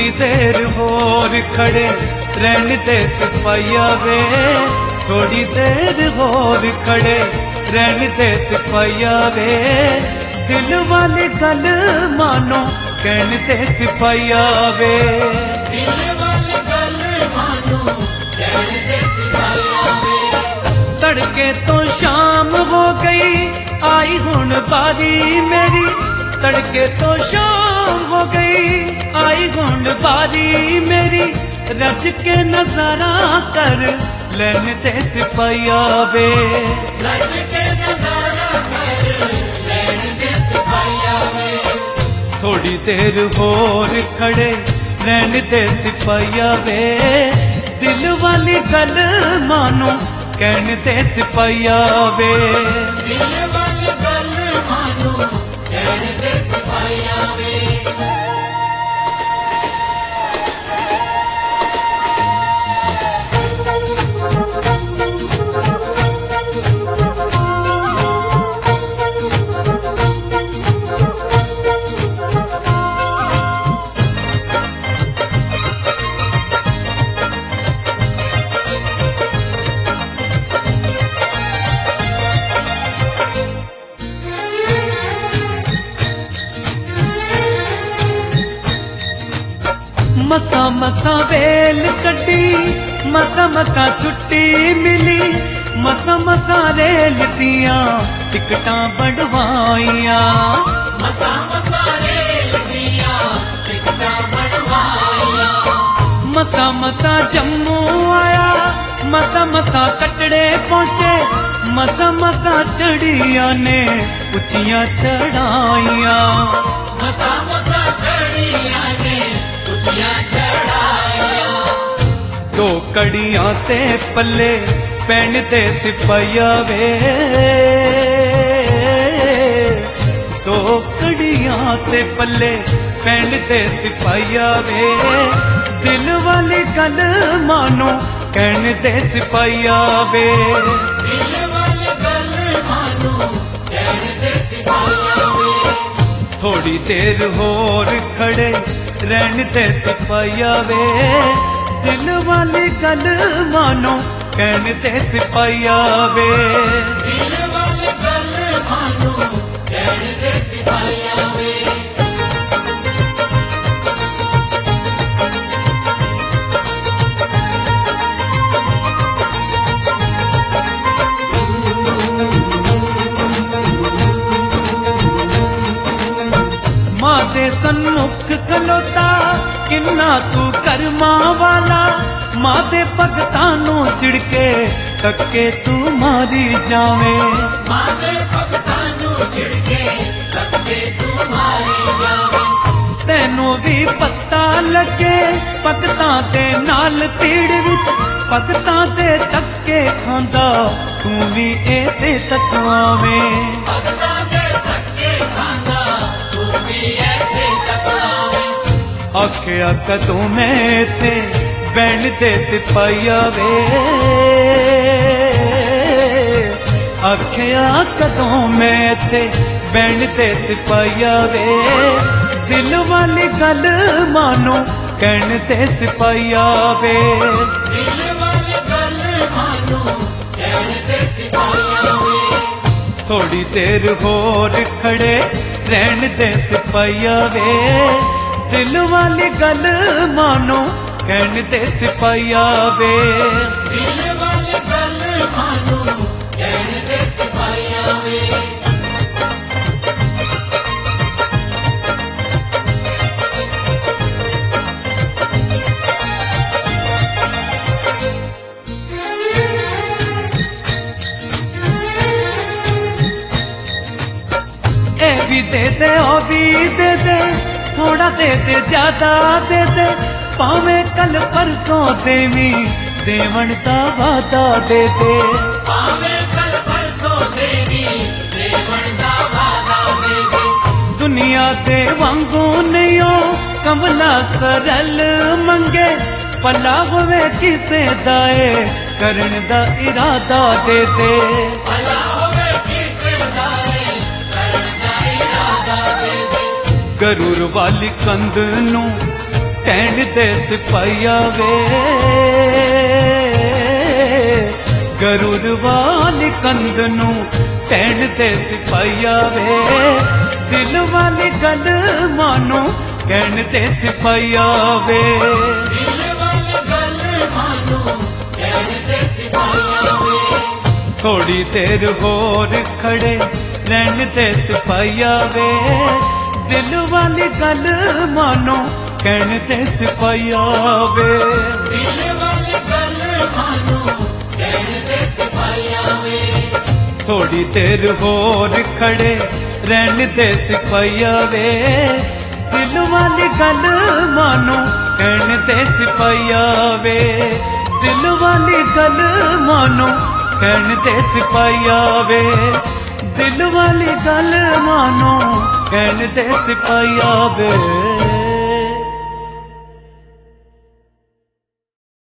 थोड़ी देर होर खड़े रहन दे सिपाहिया वे, थोड़ी देर होर खड़े रहन दे सिपाहिया वे, दिल वाली गल मानो कहन दे सिपाहिया वे, दिल वाली गल मानो कहन दे सिपाहिया वे। तड़के तो शाम हो गई आई हुन बारी मेरी, तड़के तो शाम हो गई आई हुन बारी मेरी, रज के नजारा कर लैन दे सिपाहिया वे, रज के नजारा कर लैन दे सिपाहिया वे। थोड़ी देर होर खड़े रहन दे सिपाहिया वे, दिल वाली गल मानो कहन दे सिपाहिया वे, दिल वाली गल मानो कहन दे सिपाहिया वे। मसा मसा वेल कटी, मसा मसा छुट्टी मिली, मसा मसा रेल दिया टिकटां बढ़वाइया, मसा मसा रेल दिया टिकटां बढ़वाइया। मसा मसा जम्मू आया, मसा मसा कटड़े पहुंचे, मसा मसा चढ़िया ने उचियां चढ़ाइया, मसा मसा चढ़िया ने उचियां चढ़ाइया। दो कड़ियां ते पल्ले पैन दे सिपाहिया वे, दो कड़ियां ते पल्ले पैन दे सिपाहिया वे, दिल वाली गल मानो कहन दे सिपाहिया वे, दिल वाली गल मानो कहन दे सिपाहिया वे। थोड़ी देर होर खड़े रहन दे सिपाहिया वे, दिल वाली गल मानो कहन दे सिपाहिया वे, दिल वाली गल मानो कहन दे सिपाहिया वे। मां दे सन्मुख खलोता किन्ना तू कर्मा वाला, मां दे भगतां नू चिड़के तक्के तू मारी जावे, मां दे भगतां नू चिड़के तक्के तू मारी जावे। तैनू भी पता लगे भगतां दे नाल पीड़ विच, भगतां दे तक्के खांदा तू भी ऐसे तत्वां में, भगतां दे तक्के खांदा तू भी ऐसे तत्वां में। आखिया कदों मैं थे बैन दे सिपाहिया वे, आखिया कदों मैं थे बैन दे सिपाहिया वे, दिल वाली गल मानो कहन दे सिपाहिया वे, दिल वाली गल मानो कहन दे सिपाहिया वे। थोड़ी देर होर खड़े रहन दे सिपाहिया वे, दिल वाली गल मानो कहन दे सिपाहिया वे, दिल वाली गल मानो कहन दे सिपाहिया वे। ए भी दे दे ओ भी दे दे, थोड़ा दे दे ज्यादा दे दे, पावे कल परसों देवी देवन दा वादा दे दे, पावे कल परसों देवी देवन दा वादा दे दे। दुनिया दे वांगू नहीं हो कमला सरल मंगे, भला होवे किसे दाए करन दा इरादा दे दे, भला होवे किसे दाए करन दा इरादा दे दे। गरूर वाली कंध नू ਕਹਿਣ ਤੇ ਸਿਪਾਹੀਆ ਵੇ ਗਰੂਰ ਵਾਲੀ ਕੰਧ ਨੂੰ ਕਹਿਣ ਤੇ ਸਿਪਾਹੀਆ ਵੇ ਦਿਲ ਵਾਲੀ ਗੱਲ ਮਾਨੋ ਕਹਿਣ ਤੇ ਸਿਪਾਹੀਆ ਵੇ ਦਿਲ ਵਾਲੀ ਗੱਲ ਮਾਨੋ ਕਹਿਣ ਤੇ ਸਿਪਾਹੀਆ ਵੇ ਥੋੜੀ ਦੇਰ ਹੋਰ ਖੜੇ ਰਹਿਣ ਤੇ ਸਿਪਾਹੀਆ ਵੇ ਦਿਲ ਵਾਲੀ ਗੱਲ ਮਾਨੋ ਕਹਿਣ ਤੇ ਸਿਪਾਹੀਆ ਵੇ ਦਿਲ ਵਾਲੀ ਗੱਲ ਮਾਨੋ ਕਹਿਣ ਤੇ ਸਿਪਾਹੀਆ ਵੇ ਥੋੜੀ ਦੇਰ ਹੋਰ ਖੜੇ ਰਹਿਣ ਤੇ ਸਿਪਾਹੀਆ ਵੇ ਦਿਲ ਵਾਲੀ ਗੱਲ ਮਾਨੋ ਕਹਿਣ ਤੇ ਸਿਪਾਹੀਆ ਵੇ ਦਿਲ ਵਾਲੀ ਗੱਲ ਮਾਨੋ ਕਹਿਣ ਤੇ ਸਿਪਾਹੀਆ ਵੇ ਦਿਲ ਵਾਲੀ ਗੱਲ ਮਾਨੋ ਕਹਿਣ ਤੇ ਸਿਪਾਹੀਆ ਵੇ